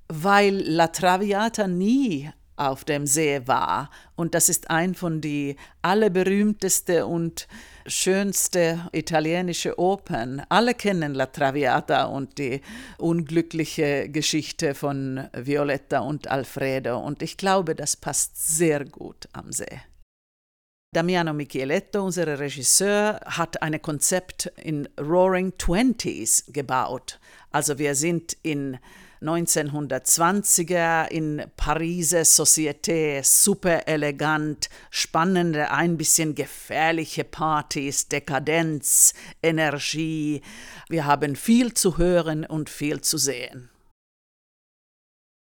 weil La Traviata nie auf dem See war. Und das ist ein von die allerberühmteste und schönste italienische Opern. Alle kennen La Traviata und die unglückliche Geschichte von Violetta und Alfredo. Und ich glaube, das passt sehr gut am See. Damiano Micheletto, unser Regisseur, hat ein Konzept in Roaring Twenties gebaut. Also wir sind in 1920er in Pariser Société, super elegant, spannende, ein bisschen gefährliche Partys, Dekadenz, Energie. Wir haben viel zu hören und viel zu sehen.